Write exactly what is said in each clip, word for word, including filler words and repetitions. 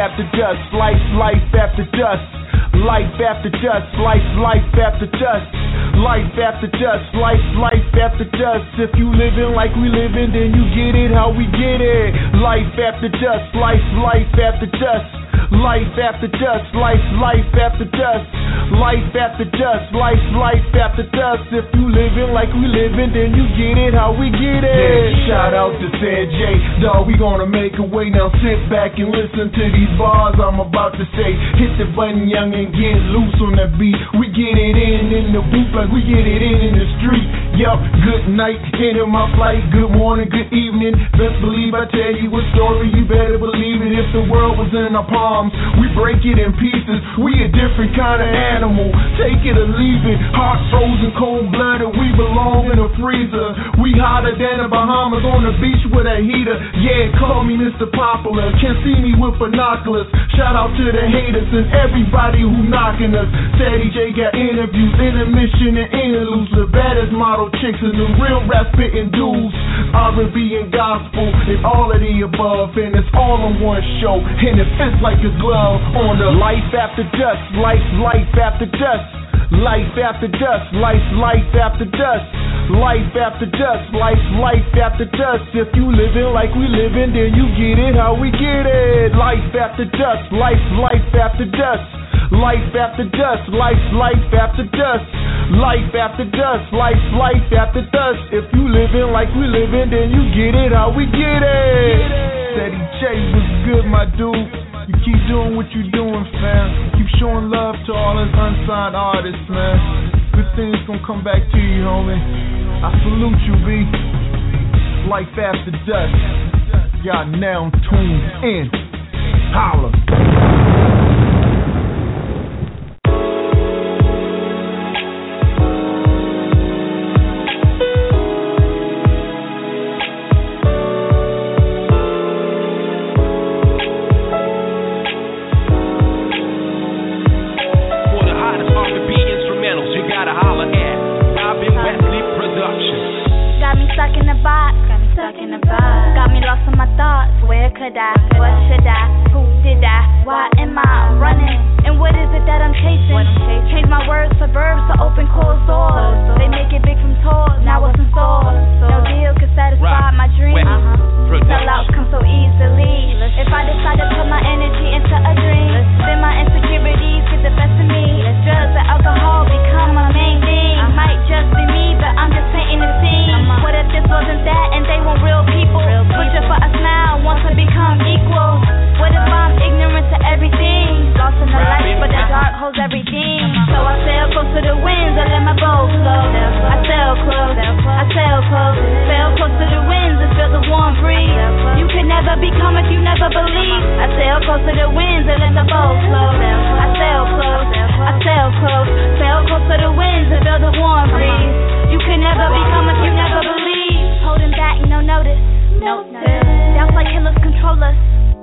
after dust, life, life after dust. Life after dust, life, life after dust. Life after dust, life, life after dust. If you living like we living, then you get it how we get it. Life after dust, life, life after dust. Life after dust, life, life after dust. Life after dust, life, life after dust. If you living like we living, then you get it how we get it. Yeah, shout out to San J, dawg, we gonna make a way. Now sit back and listen to these bars I'm about to say. Hit the button, young, and get loose on that beat. We get it in in the booth like we get it in in the street. Yup, good night, into my flight. Good morning, good evening. Best believe I tell you a story, you better believe it. If the world was in our palms, we break it in pieces. We a different kind of animal, take it or leave it. Heart frozen, cold blooded, we belong in a freezer. We hotter than the Bahamas on the beach with a heater. Yeah, call me Mister Popular, can't see me with binoculars. Shout out to the haters and everybody who knocking us. Sadie J got interviews, intermission and interludes. The baddest model chicks and the real rap spitting dudes. R and B and gospel and all of the above, and it's all on one show, and it fits like a glove on the life after dust, life, life after dust. Life after dust, life, life after dust. Life after dust, life, life after dust. If you living like we living, then you get it how we get it. Life after dust, life, life after dust. Life after dust, life, life after dust. Life after dust, life, life after dust. If you living like we living, then you get it how we get it. Steady J was good, my dude. You keep doing what you doing, fam. Keep showing love to all us unsigned artists, man. Good things gonna come back to you, homie. I salute you, B. Life after dust. Y'all now tuned in. Holla. Stuck in a box, got me stuck in a box. Got me lost in my thoughts. Where could I? What should I? Who did I? Why am I running? And what is it that I'm chasing? Change my words for verbs to open closed doors. They make it big from tours. Now what's in store? No deal could satisfy my dreams. Sellouts come so easily. If I decide to put my energy into a dream, then my insecurities get the best of me. Drugs and alcohol become my main thing. Might just be me, but I'm just painting the scene. What if this wasn't that and they weren't real people? Searching for a smile, want to become equal. What if I'm ignorant to everything? Lost in the light, but the dark holds everything. So I sail close to the winds and let my boat flow. I sail close, I sail close. Sail close to the winds and feel the warm breeze. You can never become if you never believe. I sail close to the winds and let the boat flow. I sail close, I sail close. Sail close to the winds and feel the warm breeze. You can never become if you never believe. Holding back, no notice. No, no. Doubts like killers control us.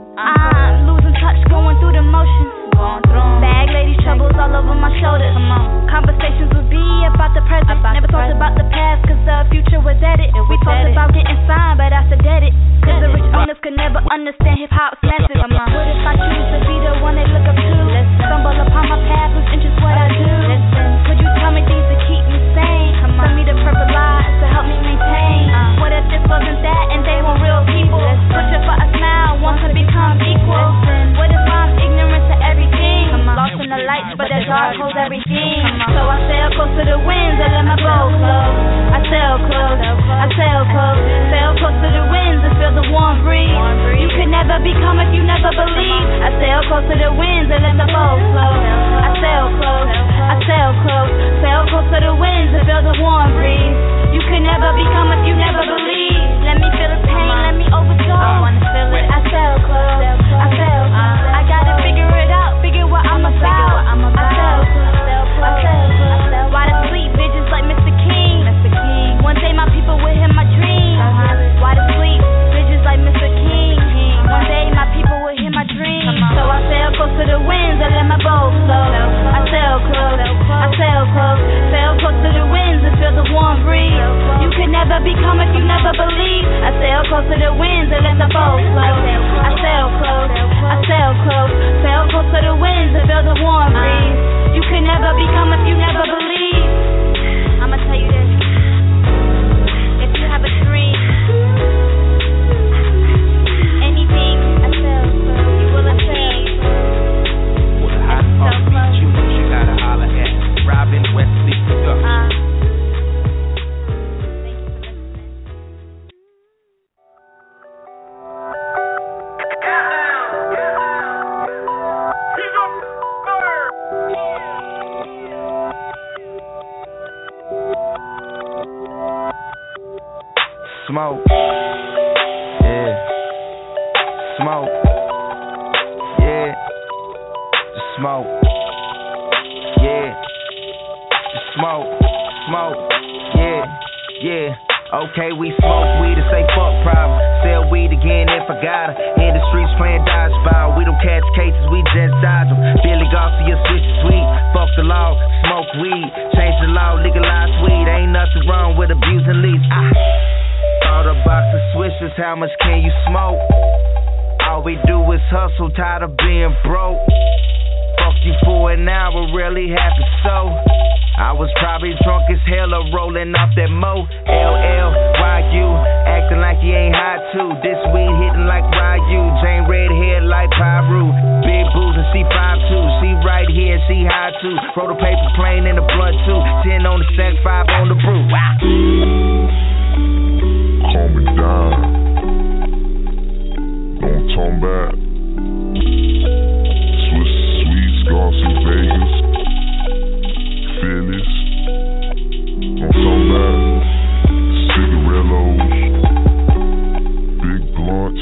I'm losing touch, going through the motions. Bag ladies, troubles all over my shoulders. Conversations would be about the present. Never talked about the past, cause the future was edit. We talked about getting signed, but I said dead it. Cause the rich owners could never understand hip hop's message. What if I choose to be the one they look up to? Stumble upon my path, lose interest what I do. Could you tell me things to keep me sane? Send me the purple lies to help me maintain. What if this wasn't that and they weren't real people? Searching for a smile, want to become equal. What if I'm ignorant to everything? Lost in the lights, but the dark holds everything. So I sail close to the winds and let my boat flow. I sail close, I sail close. Sail close to the winds and feel the warm breeze. You could never become if you never believe. I sail close to the winds and let the boat flow. I sail close, I sail close. Sail close to the winds and feel the warm breeze. You could never become if you never believe. Let me feel the pain, let me overdose. I wanna feel it. I sail close, I sail close. I gotta figure it out, figure what I'm about. I sail close, I sail close. Why to sleep, bitches like Mister King. One day my people will hear my dreams. Why to sleep, bitches like Mister King. One day my people will hear my dreams. So I sail close to the winds. smoke. Yeah. Smoke. Yeah. Just smoke. Yeah. Just smoke. Smoke. Yeah. Yeah. Okay, we smoke weed to say fuck problem. Sell weed again if I got her. In the streets playing dodgeball. We don't catch cases, we just dodge them. Billy Garcia, switch the sweet. Fuck the law, smoke weed. Change the law, legalize weed. Ain't nothing wrong with abusing leaves. I bought a box of swishers, how much can you smoke? All we do is hustle, tired of being broke. Fuck you for an hour, really happy so. I was probably drunk as hell or rolling off that Mo. L L Y U, acting like you ain't high too. This weed hitting like Ryu. Jane red hair like Pyru. Big booze and C five two. She right here and she high too. Roll the paper plane in the blood too. Ten on the sack, five on the brew. Wow. Calm me down. Don't turn back. Swiss sweets, Garcia, Vegas. Fearless, don't come back. Cigarillos, big blunts.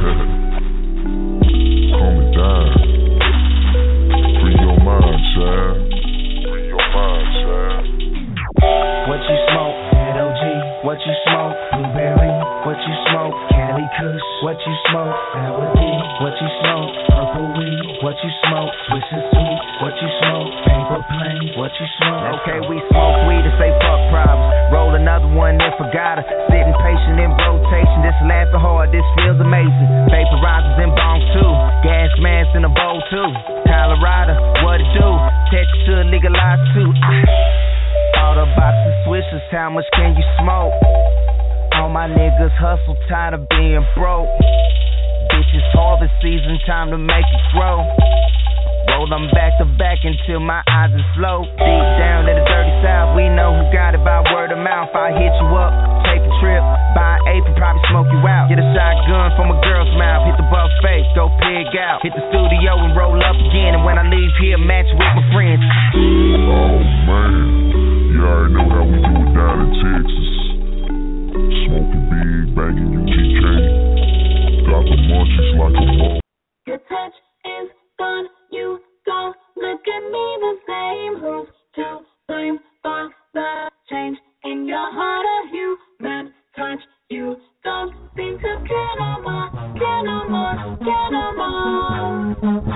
Calm it down. Free your mind, child. Free your mind, child. What you smoke? Head O G. What you smoke? Blueberry. What you smoke? Cali Kush. What you smoke? Sour D. What you smoke? Purple weed. What you smoke? Swiss and sweet. What you smoke? Paper plane. What you smoke? Okay, we smoke weed to say fuck problems. Roll another one if I got her. Sitting patient in rotation. This laughing hard. This feels amazing. Vaporizers and bongs too. Gas masks in a bowl too. Colorado, what it do? Texas should legalize too. All the boxes, swishers. How much can you smoke? All my niggas hustle, tired of being broke. Bitches harvest season, time to make it grow. Roll them back to back until my eyes are slow. Deep down in the dirty south, we know who got it by word of mouth. I hit you up, take a trip, buy an apron, probably smoke you out. Get a shotgun from a girl's mouth, hit the buffet, go pig out. Hit the studio and roll up again, and when I leave here, match with my friends. Oh man, you already know how we do it down in Texas. Smoking big, banging U G K. Got the munchies like a ball. Your touch is gone, you don't look at me the same. Who's to blame for the change in your heart? A human touch, you don't seem to care no more, care no more, care no more.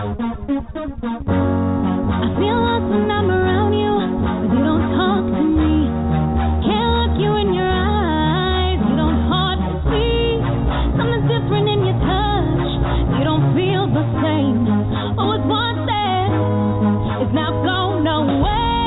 I feel lost when I'm around you, but you don't talk to me. Can't look you in your eyes, you don't hard to see. Something's different in your touch, you don't feel the same. What was once there is now gone away.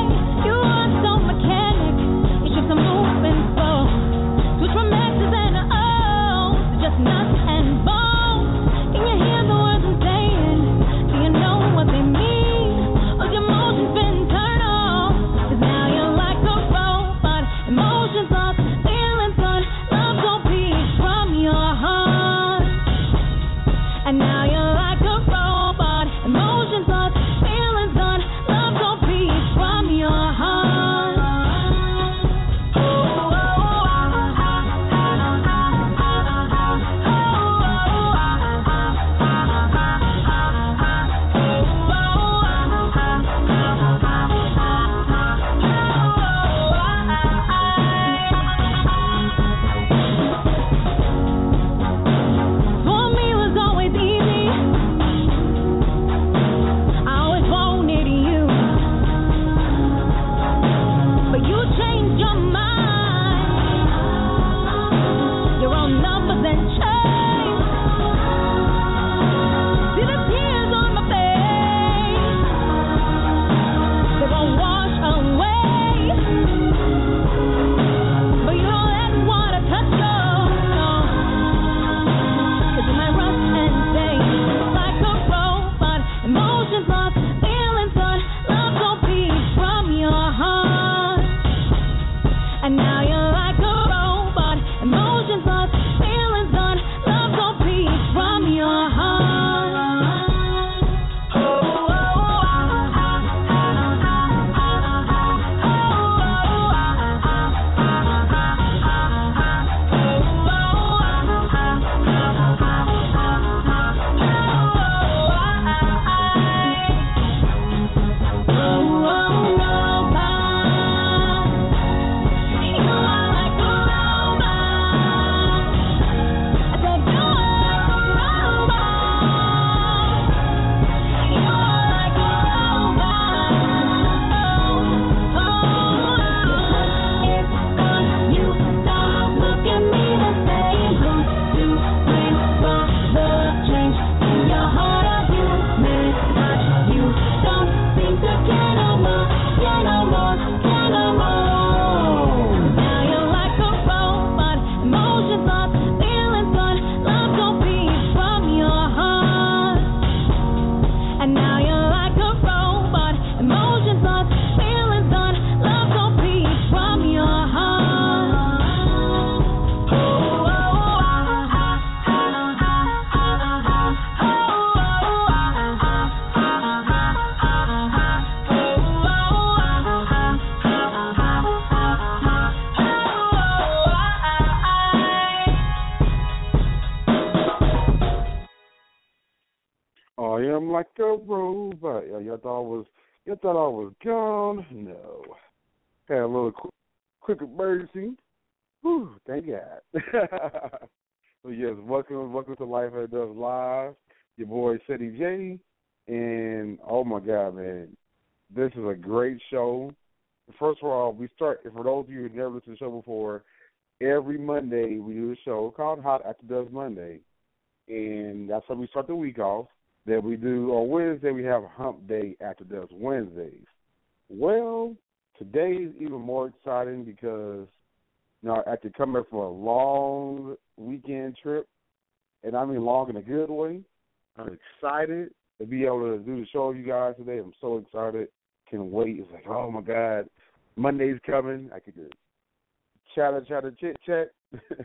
Like a robot. Y'all thought I was, y'all thought I was gone? No. Had a little quick, quick emergency. Whew, thank God. So yes, welcome, welcome to Life After Dusk Live. Your boy Ceddy J, and oh my God, man, this is a great show. First of all, we start. For those of you who never listened to the show before, every Monday we do a show called Hot After Dusk Monday, and that's how we start the week off. That we do on Wednesday, we have Hump Day After Dusk Wednesdays. Well, today is even more exciting because, you know, after coming back from a long weekend trip, and I mean long in a good way, I'm excited to be able to do the show with you guys today. I'm so excited. Can't wait. It's like, oh, my God, Monday's coming. I could just chatter, chatter, chit-chat.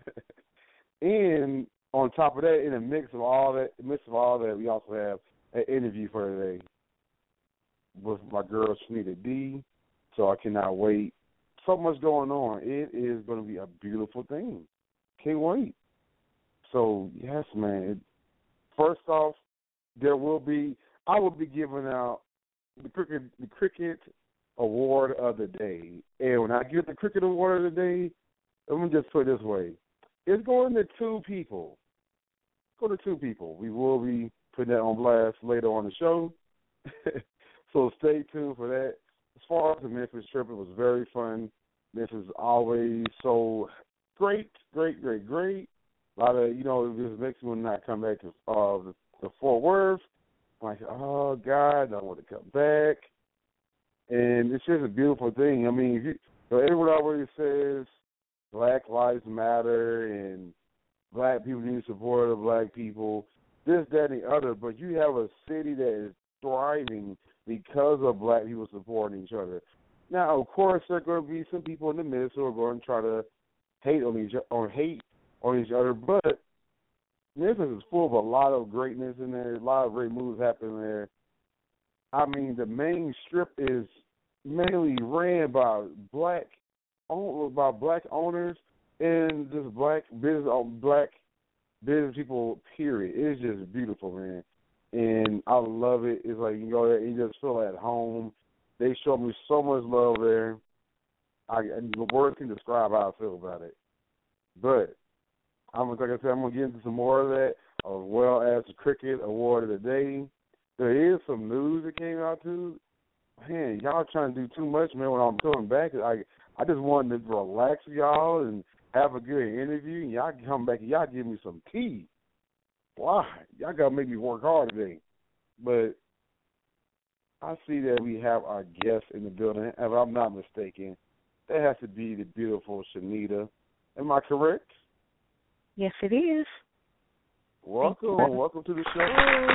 And on top of that, in the mix of all that, in the midst of all that, we also have an interview for today with my girl Shanita D. So I cannot wait. So much going on. It is going to be a beautiful thing. Can't wait. So yes, man. First off, there will be. I will be giving out the cricket, the cricket award of the day. And when I give the cricket award of the day, let me just put it this way. It's going to two people. Go to two people. We will be putting that on blast later on the show. So stay tuned for that. As far as the Memphis trip, it was very fun. Memphis is always so great, great, great, great. A lot of, you know, it just makes me want to not come back to uh, the, the Fort Worth. I'm like, oh, God, I don't want to come back. And it's just a beautiful thing. I mean, if you, so everyone always says Black Lives Matter and black people need support of black people, this, that, and the other. But you have a city that is thriving because of black people supporting each other. Now, of course, there are going to be some people in the midst who are going to try to hate on each or hate on each other. But Memphis is full of a lot of greatness in there. A lot of great moves happening there. I mean, the main strip is mainly ran by black by black owners and just black business black business people. Period. It's just beautiful, man, and I love it. It's like you can go there and you just feel at home. They show me so much love there. I and the words can describe how I feel about it. But I'm like I said, I'm gonna get into some more of that, as well as the cricket award of the day. There is some news that came out too. Man, y'all trying to do too much, man. When I'm coming back, I I just wanted to relax with y'all and have a good interview. And y'all come back and y'all give me some tea. Why? Y'all gotta make me work hard today. But I see that we have our guest in the building. If I'm not mistaken, that has to be the beautiful Shanita. Am I correct? Yes, it is. Welcome, welcome to the show.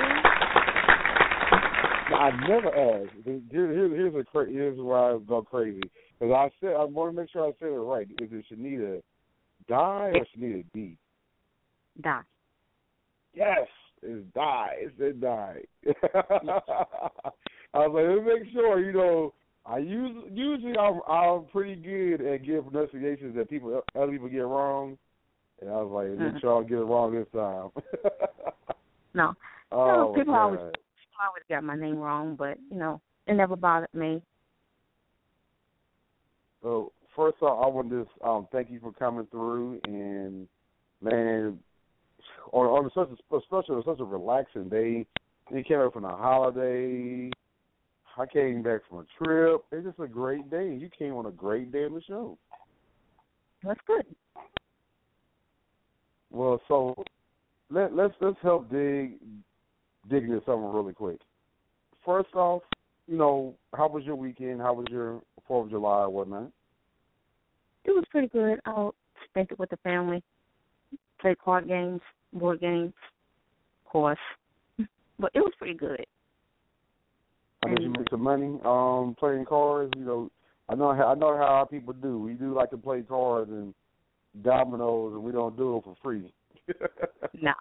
I never asked. Here, here, here's a cra- here's why I go crazy. Because I said I want to make sure I said it right. Is it Shanita Die or Shanita D? Die. Yes, it's Die. It's it Die. I was like, let me make sure. You know, I use usually I'm I'm pretty good at getting pronunciations that people other people get wrong. And I was like, mm-hmm. Make sure I get it wrong this time. No. Oh, no, people God. always I always got my name wrong, but, you know, it never bothered me. So, first off, I want to just um, thank you for coming through. And, man, on, on such a, especially on such a relaxing day, you came back from a holiday. I came back from a trip. It's just a great day. You came on a great day on the show. That's good. Well, so let, let's let's help dig dig into something really quick. First off, you know, how was your weekend? How was your Fourth of July or whatnot? It was pretty good. I spent it with the family, played card games, board games, of course. But it was pretty good. I did you make some money um, playing cards? You know, I know how, I know how our people do. We do like to play cards and dominoes, and we don't do it for free. No.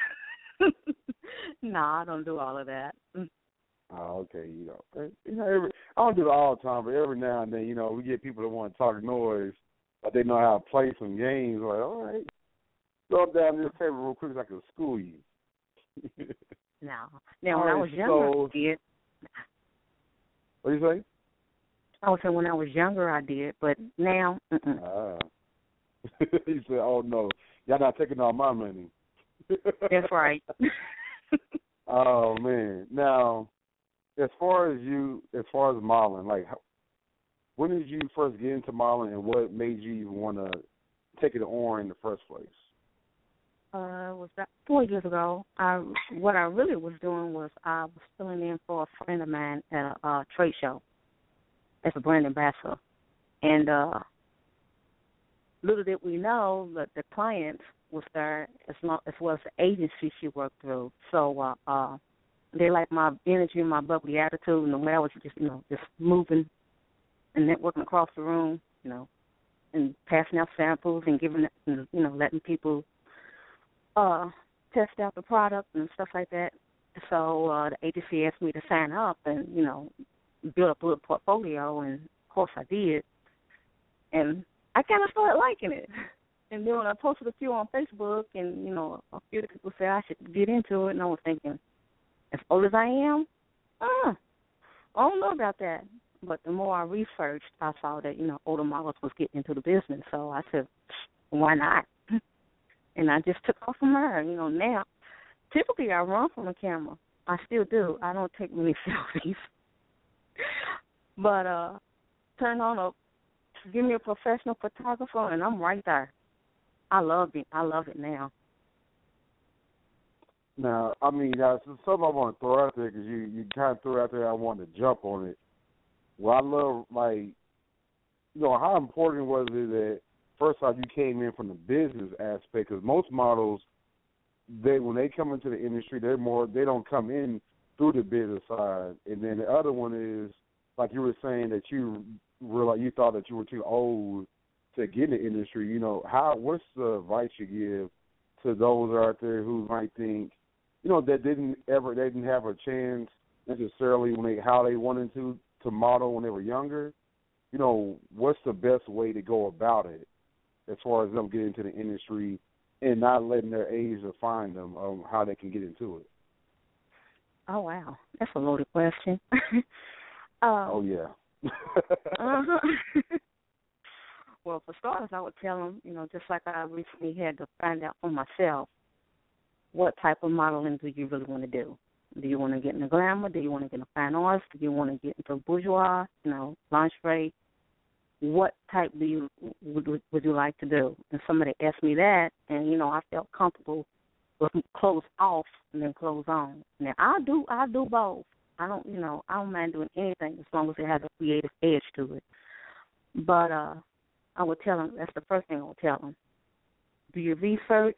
No, I don't do all of that. Oh, okay. You know, you know every, I don't do it all the time, but every now and then, you know, we get people that want to talk noise, but they know how to play some games. Like, all right, go down this table real quick so I can school you. No. Now, when right, I was younger, so, I did. What do you say? I would say when I was younger, I did, but now, mm-mm. Ah. He said, oh, no, y'all not taking all my money. That's right. Oh, man. Now, as far as you, as far as modeling, like, how, when did you first get into modeling, and what made you even want to take it on in the first place? Uh, it was about four years ago. I, what I really was doing was I was filling in for a friend of mine at a uh, trade show as a brand ambassador. And uh, little did we know that the client was there as, long, as well as the agency she worked through. So uh, uh, they liked my energy and my bubbly attitude and the way I was just, you know, just moving and networking across the room, you know, and passing out samples and giving, you know, letting people uh, test out the product and stuff like that. So uh, the agency asked me to sign up and, you know, build up a little portfolio, and, of course, I did. And I kind of started liking it. And then when I posted a few on Facebook and, you know, a few people said I should get into it, and I was thinking, as old as I am, uh, I don't know about that. But the more I researched, I saw that, you know, older models was getting into the business. So I said, why not? And I just took off from her. You know, now, typically I run from the camera. I still do. I don't take many selfies. But uh, turn on a, give me a professional photographer, and I'm right there. I love it. I love it now. Now, I mean, that's something I want to throw out there because you, you kind of threw out there I wanted to jump on it. Well, I love, like, you know, how important was it that, first off, you came in from the business aspect? Because most models, they when they come into the industry, they're more, they don't come in through the business side. And then the other one is, like you were saying, that you realized, you thought that you were too old to get in the industry. You know, how, what's the advice you give to those out there who might think, you know, that didn't ever, they didn't have a chance necessarily when they, how they wanted to, to model when they were younger? You know, what's the best way to go about it as far as them getting into the industry and not letting their age define them on how they can get into it? Oh, wow. That's a loaded question. um, oh, yeah. uh-huh. Well, for starters, I would tell them, you know, just like I recently had to find out for myself, what type of modeling do you really want to do? Do you want to get into glamour? Do you want to get into fine arts? Do you want to get into bourgeois, you know, lingerie? What type do you would, would you like to do? And somebody asked me that, and, you know, I felt comfortable with clothes off and then clothes on. Now, I do I do both. I don't, you know, I don't mind doing anything as long as it has a creative edge to it. But uh, I would tell them, that's the first thing I would tell them. Do your research.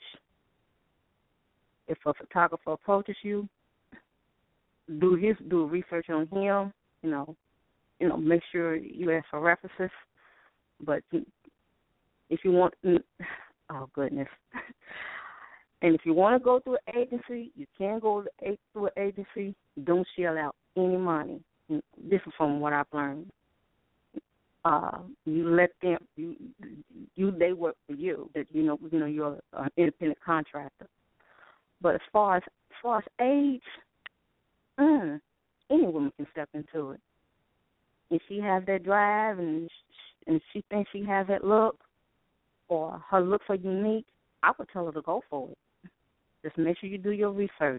If a photographer approaches you, do his do research on him. You know, you know, make sure you ask for references. But if you want, oh goodness, and if you want to go through an agency, you can go through an agency. Don't shell out any money. This is from what I've learned. Uh, you let them, you, you, they work for you. That you know, you know, you're an independent contractor. But as far as as far as age, mm, any woman can step into it. If she has that drive and she, and she thinks she has that look, or her looks are unique, I would tell her to go for it. Just make sure you do your research.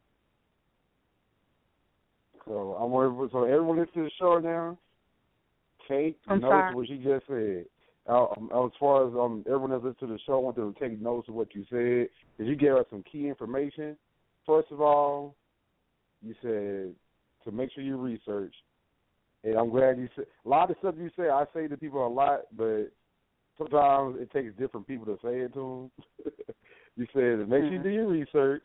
So I'm worried. So everyone listen to the show now. Kate I'm knows sorry. what she just said. Uh, um, as far as um, everyone that's listening to the show, I want them to take notes of what you said, because you gave us some key information. First of all, you said to make sure you research, And I'm glad you said a lot of stuff you say. I say to people a lot, but sometimes it takes different people to say it to them. You said make sure you do your research.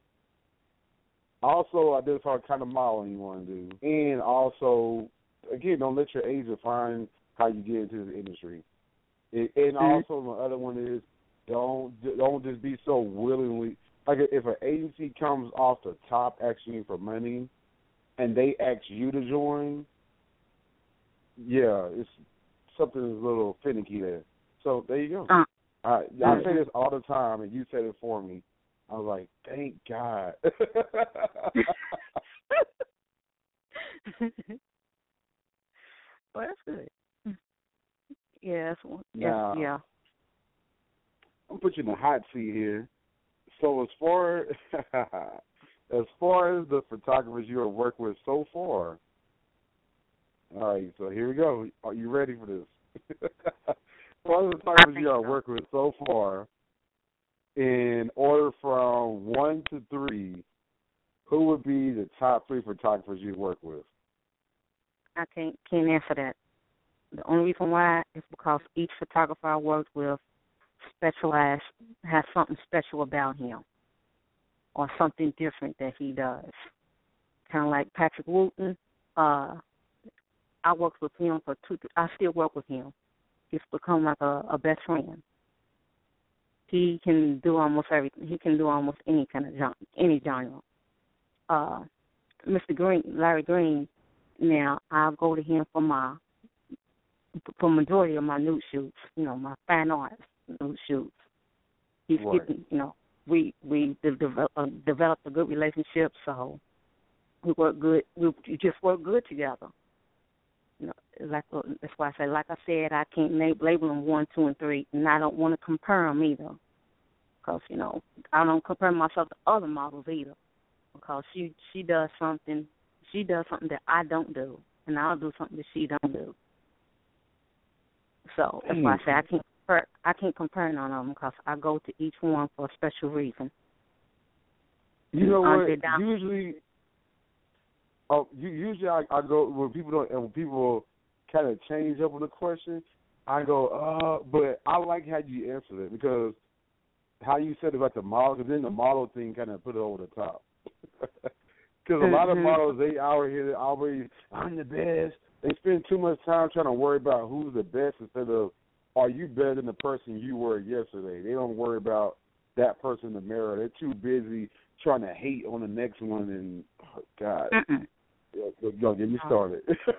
Also, identify what kind of modeling you want to do, and also, again, don't let your age define how you get into the industry. And, and mm-hmm. also, the other one is don't don't just be so willingly. Like if an agency comes off the top asking you for money, and they ask you to join, yeah, it's something that's a little finicky there. So there you go. Uh, I, I say this all the time, and you said it for me. I was like, thank God. Well, that's good. Yeah, that's one. Now, yeah. I'm put you in the hot seat here. So as far as far as the photographers you have worked with so far, all right. So here we go. Are you ready for this? As far as the photographers you have worked with so far, in order from one to three, who would be the top three photographers you work with? I can't can't answer that. The only reason why is because each photographer I worked with specialized, has something special about him or something different that he does. Kind of like Patrick Wooten. Uh, I worked with him for two. I still work with him. He's become like a, a best friend. He can do almost everything. He can do almost any kind of genre, any genre. Uh, Mister Green, Larry Green. Now I'll go to him for my for majority of my nude shoots. You know, my fine art nude shoots. He's right. getting, you know, we we de- de- uh, developed a good relationship, so we work good. We just work good together. You know, like uh, that's why I say, like I said, I can't label them one, two, and three, and I don't want to compare them either, because you know I don't compare myself to other models either, because she she does something, she does something that I don't do, and I'll do something that she don't do. So that's why I say I can't compare, I can't compare none of them, because I go to each one for a special reason. You know what? Usually. Oh, usually I, I go when people don't and when people kind of change up on the question, I go, uh, but I like how you answered it, because how you said about the model, because then the model thing kind of put it over the top. Because a lot of models, they out here always, I'm the best. They spend too much time trying to worry about who's the best instead of, are you better than the person you were yesterday? They don't worry about that person in the mirror. They're too busy trying to hate on the next one, and oh, God. Mm-mm. Don't get me started.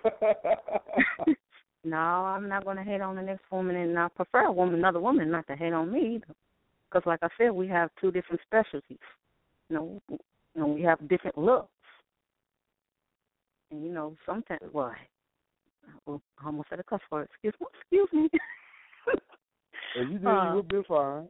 No, I'm not going to hate on the next woman, and I prefer a woman, another woman, not to hate on me either. Because, like I said, we have two different specialties. You know, you know, we have different looks, and you know, sometimes, well, I almost said a cuss word. Excuse me. Excuse me. If you did, uh, you would be fine.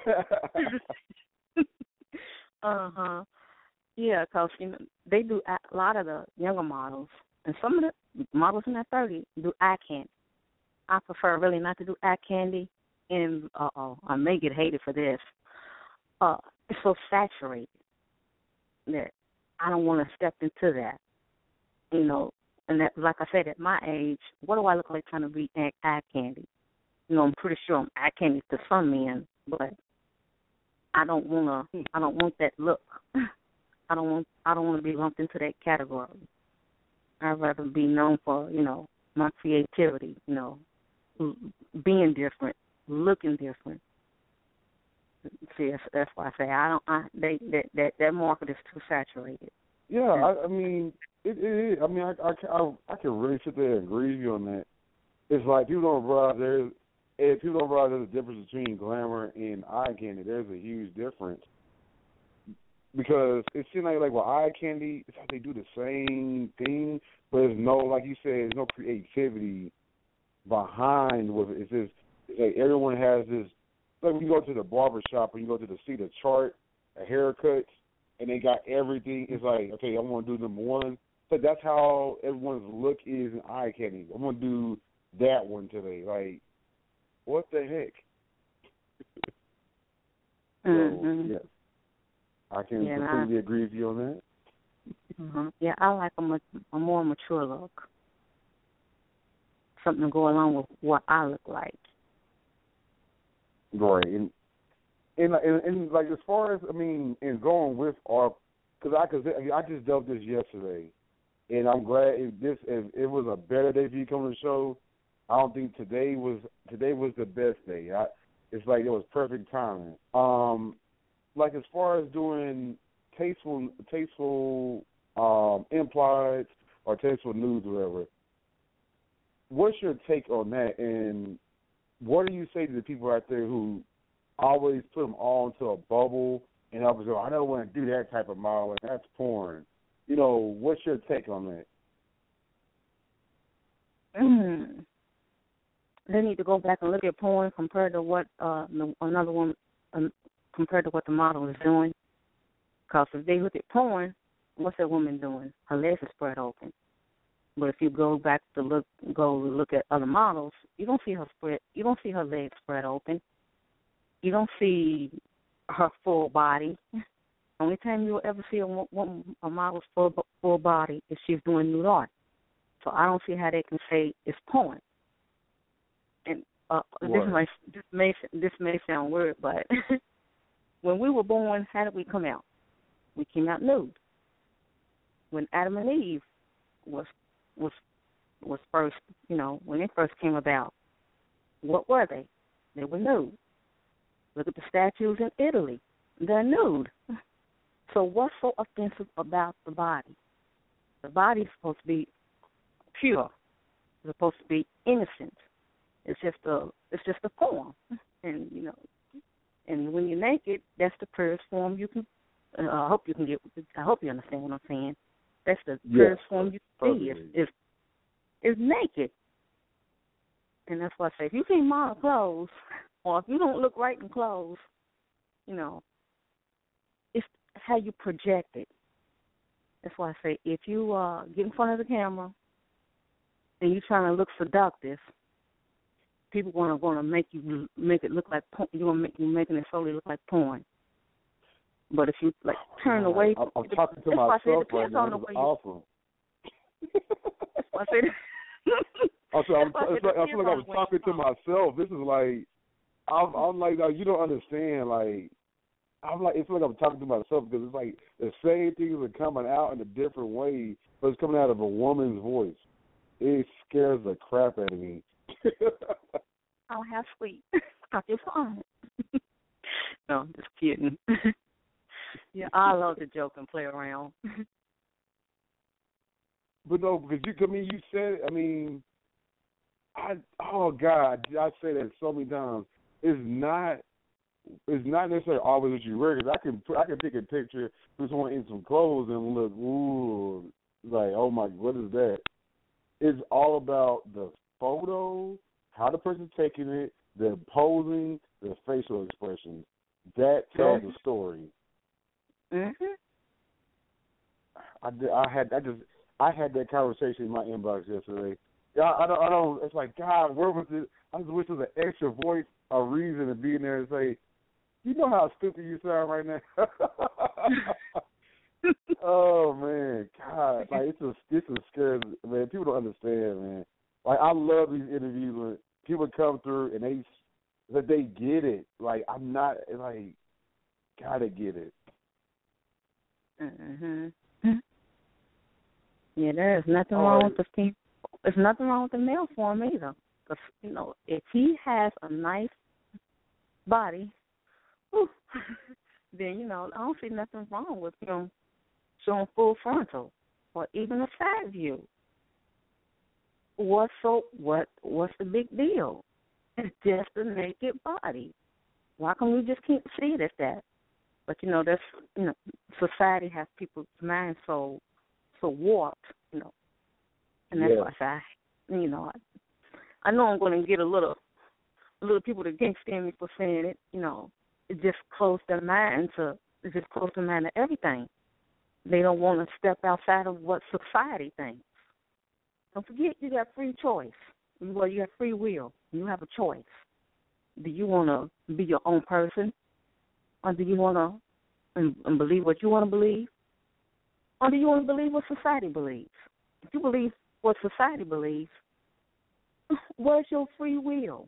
uh huh. Yeah, because you know, they do a lot of the younger models, and some of the models in their thirties do eye candy. I prefer really not to do eye candy, and uh oh, I may get hated for this. Uh, it's so saturated that I don't want to step into that. You know, and that, like I said, at my age, what do I look like trying to be eye candy? You know, I'm pretty sure I'm eye candy to some men, but I don't wanna. I don't want that look. I don't want I don't want to be lumped into that category. I'd rather be known for, you know, my creativity, you know, being different, looking different. See, that's, that's why I say I don't. I, they that, that that market is too saturated. Yeah, I, I mean, it, it is. I mean, I, I, I I can really sit there and agree with you on that. It's like people don't realize there's if people don't realize there's a difference between glamour and eye candy. There's a huge difference. Because it seems like, like with eye candy, it's like they do the same thing, but there's no, like you said, there's no creativity behind with it. It's just it's like everyone has this, like when you go to the barber shop and you go to the see the chart, a haircuts, and they got everything. It's like, okay, I want to do number one. So that's how everyone's look is in eye candy. I'm going to do that one today. Like, what the heck? Mm-hmm. So, yeah. I can yeah, completely I, agree with you on that. Mm-hmm. Yeah, I like a, a more mature look. something to go along with what I look like. Right, and and, and, and like as far as I mean, and going with our, because I cause I just dealt this yesterday, and I'm glad if this if it was a better day for you coming to the show. I don't think today was today was the best day. I, it's like it was perfect timing. Um, like as far as doing tasteful tasteful um, implies or tasteful nudes or whatever. What's your take on that? And what do you say to the people out there who always put them all into a bubble and others go, I don't want to do that type of modeling. That's porn. You know, what's your take on that? Mm. They need to go back and look at porn compared to what uh, another one, um, compared to what the model is doing. Because if they look at porn, what's that woman doing? Her legs are spread open. But if you go back to look, go look at other models, you don't see her spread. You don't see her legs spread open. You don't see her full body. Only time you'll ever see a, a model's full full body is she's doing nude art. So I don't see how they can say it's porn. And uh, this might this may this may sound weird, but when we were born, how did we come out? We came out nude. When Adam and Eve was was was first, you know, when they first came about, what were they? They were nude. Look at the statues in Italy. They're nude. So what's so offensive about the body? The body's supposed to be pure. It's supposed to be innocent. It's just a it's just a form. And, you know, and when you're naked, that's the purest form you can uh, I hope you can get I hope you understand what I'm saying. That's the yes, purest form you can see. Is is is naked. And that's why I say if you can't model clothes or if you don't look right in clothes, you know, it's how you project it. That's why I say if you uh, get in front of the camera and you're trying to look seductive, people are going to make you make it look like porn. You're going to make you making it solely look like porn. But if you like turn oh, away, I'm, I'm talking to myself right now. It's awesome. That's why I say that. Also, I'm, it's like, I feel like I was talking to myself. This is like, I'm, I'm like, no, you don't understand. Like, I'm like, it's like I'm talking to myself because it's like the same things are coming out in a different way, but it's coming out of a woman's voice. It scares the crap out of me. Oh, how sweet. Talk your phone. No, just kidding. Yeah, I love to joke and play around. But no, because you, I mean, you said, I mean, I, oh God, I say that so many times. It's not, it's not necessarily always what you wear. Because I can, I can take a picture of someone in some clothes and look, ooh, like, oh my, what is that? It's all about the photo, how the person's taking it, the posing, the facial expressions. That tells the story. Mhm. I, I had, I just, I had that conversation in my inbox yesterday. Yeah, I don't, I don't. It's like, God, where was it? I just wish there was an extra voice, a reason to be in there and say, you know how stupid you sound right now. Oh man, God, like it's a, this is scary, man. People don't understand, man. Like I love these interviews when people come through and they that they get it. Like I'm not like, gotta get it. Mhm. Yeah, there's nothing All wrong right. with the There's nothing wrong with the male form either. Because, you know, if he has a nice body, whew, then, you know, I don't see nothing wrong with him showing full frontal or even a side view. What's so what? What's the big deal? It's just a naked body. Why can we just keep see it as that? But you know, that's you know, society has people's minds so so warped, you know, and that's Yeah. why I, you know, I, I know I'm going to get a little, a little people that can't stand me for saying it. You know, it just closed their mind to, it just closed their mind to everything. They don't want to step outside of what society thinks. Don't forget, you got free choice. Well, you have free will. You have a choice. Do you want to be your own person, or do you want to and, and believe what you want to believe, or do you want to believe what society believes? If you believe what society believes, where's your free will?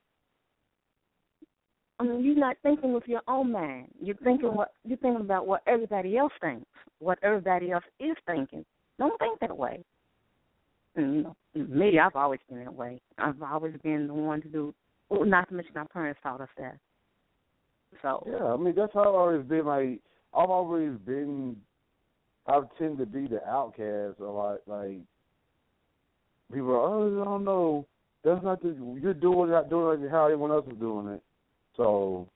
I mean, you're not thinking with your own mind. You're thinking what you're thinking about what everybody else thinks, what everybody else is thinking. Don't think that way. And, you know, me, I've always been that way. I've always been the one to do. Well, not to mention our parents taught us that. So yeah, I mean that's how I've always been. Like I've always been. I tend to be the outcast a lot. Like people are, oh, I don't know. That's not the you're doing not doing it how everyone else is doing it. So,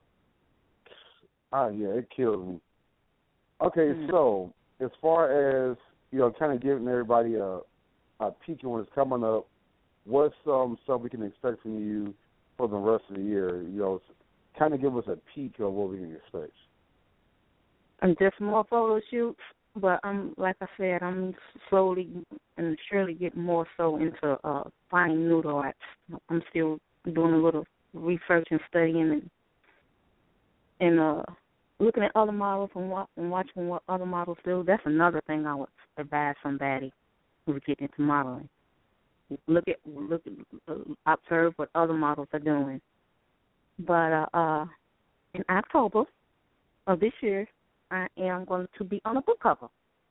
ah, yeah, it kills me. Okay, mm-hmm. So as far as you know, kind of giving everybody a a peek on what's coming up, what's um stuff we can expect from you for the rest of the year? You know, kind of give us a peek of what we can expect. And just more photo shoots, but I'm like I said, I'm slowly and surely getting more so into uh, fine noodle arts. I'm still doing a little research and studying and and uh, looking at other models and, wa- and watching what other models do. That's another thing I would advise somebody who's getting into modeling. Look at look at, uh, observe what other models are doing. But uh, uh, in October of this year, I am going to be on a book cover.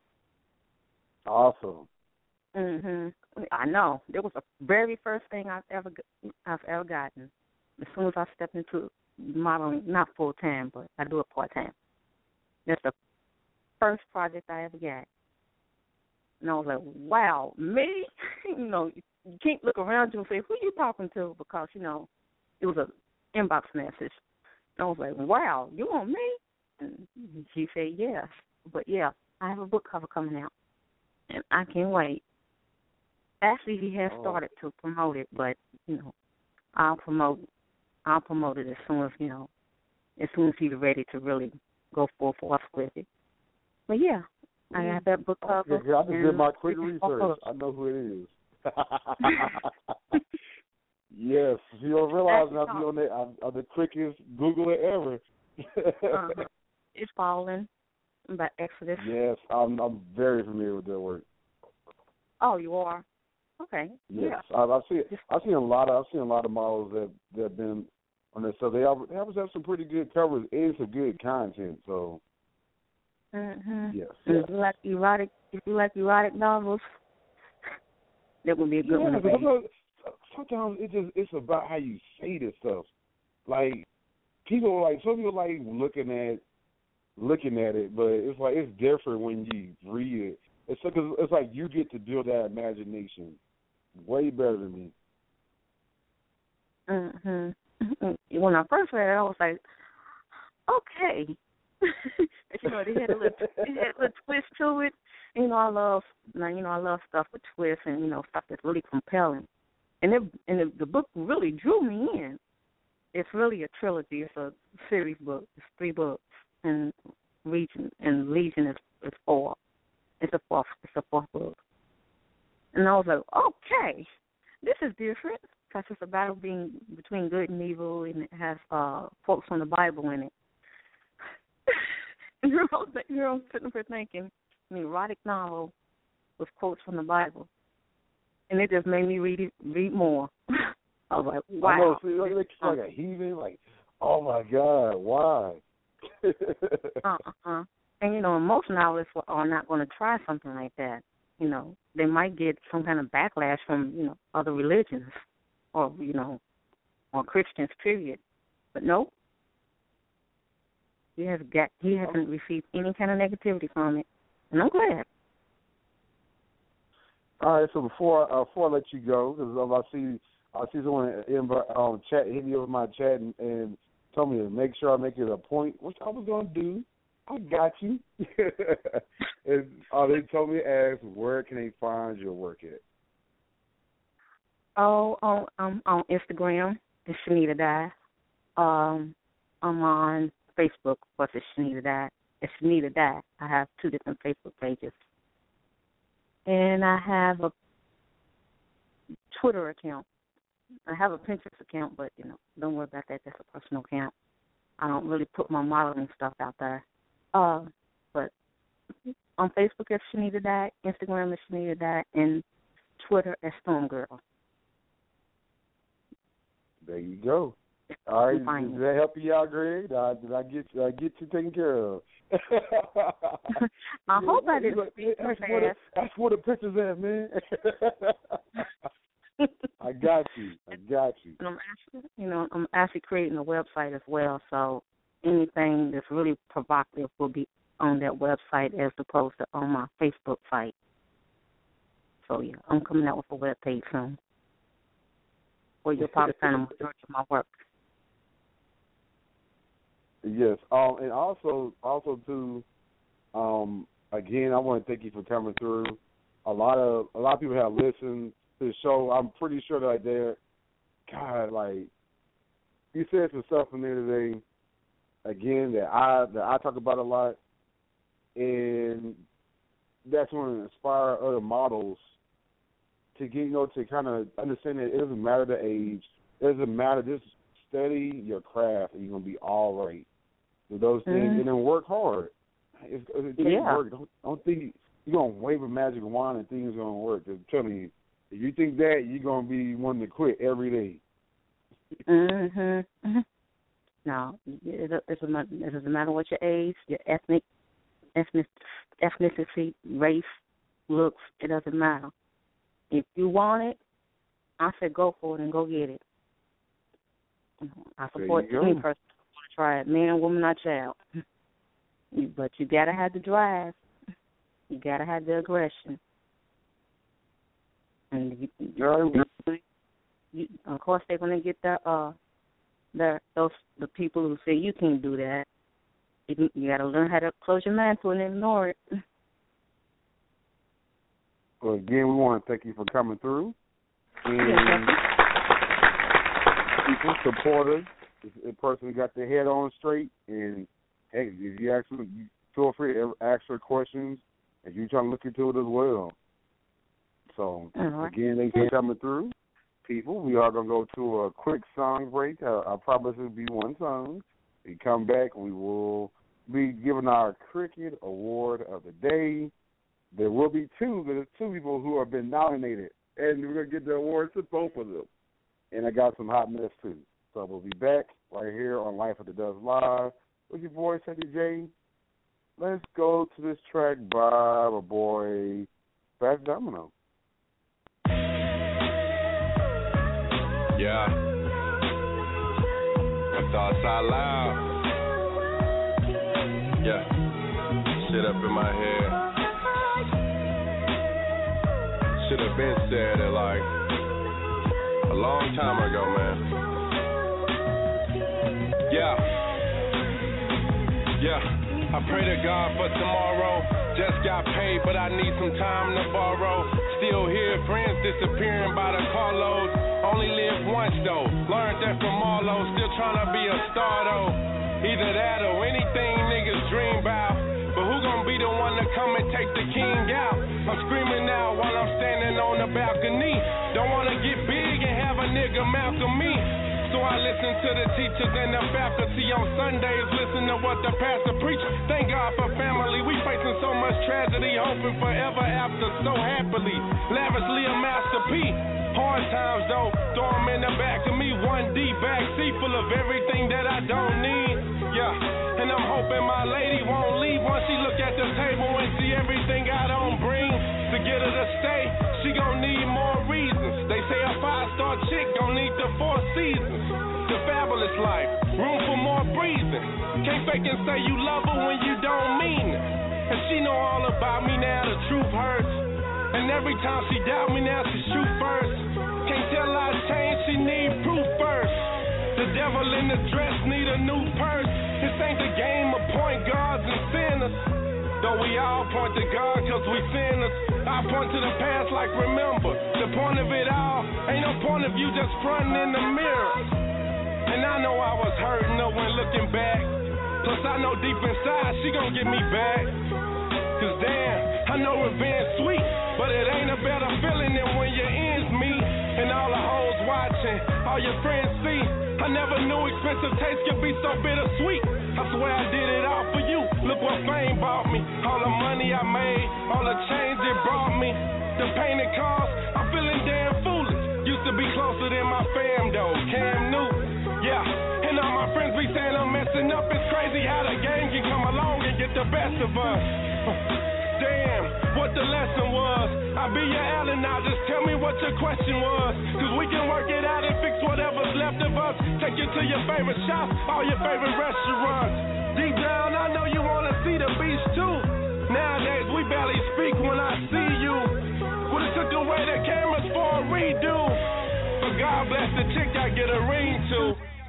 Awesome. Mhm. I know. That was the very first thing I've ever I've ever gotten. As soon as I stepped into modeling, not full time, but I do it part time. That's the first project I ever got. And I was like, wow, me? you know, you can't look around you and say, who you talking to? Because, you know, it was an inbox message. And I was like, wow, you want me? And she said, yes. But, yeah, I have a book cover coming out, and I can't wait. Actually, he has started to promote it, but, you know, I'll promote I'll promote it as soon as, you know, as soon as he's ready to really go full force with it. But, yeah, I have that book cover. Yeah, I just did my quick research. I know who it is. Yes, you don't realize I'll be on that. I'm, I'm the quickest Google it ever. uh-huh. It's Fallen by Exodus. Yes, I'm I'm very familiar with their work. Oh, you are? Okay. Yes, yeah. I've, I've seen I've seen a lot of I've seen a lot of models that that have been on this. So they always, they always have some pretty good covers and some good content. So mm-hmm. yes, and yes. If you like erotic, if you like erotic novels, that would be a good yeah, one. Because sometimes it just it's about how you say this stuff. Like people like some people like looking at looking at it, but it's like it's different when you read it. It's like it's like you get to build that imagination way better than me. Mhm. When I first read it, I was like, okay. you know, they had a little, they had a little twist to it. You know, I love, you know, I love stuff with twists and you know stuff that's really compelling. And it, and the, the book really drew me in. It's really a trilogy. It's a series book. It's three books, and Legion and Legion is, is four. It's a fourth. It's a fourth book. And I was like, okay, this is different because it's a battle being between good and evil, and it has uh, quotes from the Bible in it. and you're all, you're all sitting there thinking, an erotic novel with quotes from the Bible, and it just made me read it, read more. I was like, wow. I know, see, like, like, like a heathen, like, oh my God, why? uh-uh. And, you know, most novelists are not going to try something like that. You know, they might get some kind of backlash from, you know, other religions or, you know, or Christians, period. But no, he has got, he hasn't received any kind of negativity from it. And I'm glad. All right, so before uh, before I let you go, because I see I see someone in um, chat hit me over my chat and, and told me to make sure I make it a point, which I was going to do. I got you. and uh, they told me to ask, where can they find your work at? Oh, on um, on Instagram, it's Shanita Dye. Um, I'm on Facebook, of course, it's Shanita Dye. It's Shanita Dye. I have two different Facebook pages. And I have a Twitter account. I have a Pinterest account, but, you know, don't worry about that. That's a personal account. I don't really put my modeling stuff out there. Uh, but on Facebook, it's Shanita Dye. Instagram is Shanita Dye. And Twitter is Storm Girl. There you go. All right, did that help you out, Greg? Did I, did I get did I get you taken care of? I hope I didn't. That's where, the, that's where the picture's at, man. I got you. I got you. And I'm actually, you know, I'm actually creating a website as well. So anything that's really provocative will be on that website as opposed to on my Facebook site. So yeah, I'm coming out with a web page soon, where you'll probably find a majority of my work. Yes, um, and also, also too, um, again, I want to thank you for coming through. A lot of a lot of people have listened to the show. I'm pretty sure that they're, God, like you said some stuff in there today. Again, that I that I talk about a lot, and that's going to inspire other models to get, you know, to kind of understand that it doesn't matter the age, it doesn't matter. Just study your craft, and you're gonna be all right. Do those things, mm-hmm. and then work hard. It's, it takes yeah. work. Don't, don't think you're gonna wave a magic wand and things are gonna work. I'm telling you, if you think that, you're gonna be wanting to quit every day. Mhm. Mhm. No, it, it, doesn't matter, it doesn't matter what your age, your ethnic, ethnic, ethnicity, race, looks. It doesn't matter. If you want it, I said go for it and go get it. I support any person who want to try it, man, woman, or child. But you gotta have the drive. You gotta have the aggression. And you, you, you, of course, they're gonna get the uh, the those the people who say you can't do that. You, you gotta learn how to close your mind to it and ignore it. Well, again, we want to thank you for coming through. And yeah, people, supporters, a person who got their head on straight, and hey, if you actually you feel free to ask her questions, if you're trying to look into it as well. So right. Again, thanks for coming through, people. We are gonna go to a quick song break. Uh, I promise it'll be one song. We come back, we will be giving our Cricket Award of the day. There will be two. There's two people who have been nominated, and we're gonna get the awards to both of them. And I got some hot mess too. So we'll be back right here on Life After Dusk Live with your boy Sandy J. Let's go to this track by my boy Fast Domino. Yeah. My thoughts out loud. Yeah. Shit up in my head. Should have been said it like a long time ago, man. Yeah. Yeah. I pray to God for tomorrow. Just got paid, but I need some time to borrow. Still here, friends disappearing by the carloads. Only live once though. Learned that from Marlo. Still trying to be a star though. Either that or anything niggas dream about. But who gon' be the one to come and take the king out? I'm screaming out while I'm standing on the balcony. Don't wanna get big and have a nigga Malcolm me. So I listen to the teachers and the faculty on Sundays. Listen to what the pastor preach. Thank God for family. We facing so much tragedy, hoping forever after so happily. Lavishly a Master P. Hard times though, throw them in the back of me. one D backseat full of everything that I don't need. Yeah, and I'm hoping my lady won't leave once she look at the table and see everything I don't bring. To get her to stay, she gon' need more reasons. They say a five-star chick gon' need the four seasons. The fabulous life, room for more breathing. Can't fake and say you love her when you don't mean it. And she know all about me now, the truth hurts. And every time she doubt me now, she shoot first. Can't tell I changed, she need proof first. The devil in the dress need a new purse. This ain't the game of point guards and sinners. Though we all point to God cause we sinners. I point to the past like remember. The point of it all ain't no point of you just fronting in the mirror. And I know I was hurting her when looking back. Plus I know deep inside she gon' get me back. Cause damn, I know revenge sweet, but it ain't a better feeling than when your ends meet. And all the hoes watching, all your friends see. I never knew expensive taste could be so bittersweet. I swear I did it all for you. Look what fame bought me. All the money I made, all the change it brought me. The pain it caused, I'm feeling damn foolish. Used to be closer than my fam though. Cam Newton. best of us. Damn, what the lesson was. I'll be your Allen now, just tell me what your question was. Cause we can work it out and fix whatever's left of us. Take you to your favorite shop, all your favorite restaurants. Deep down, I know you wanna see the beach too. Nowadays, we barely speak when I see you. Would've took away the cameras for a redo. But God bless the chick I get a ring to.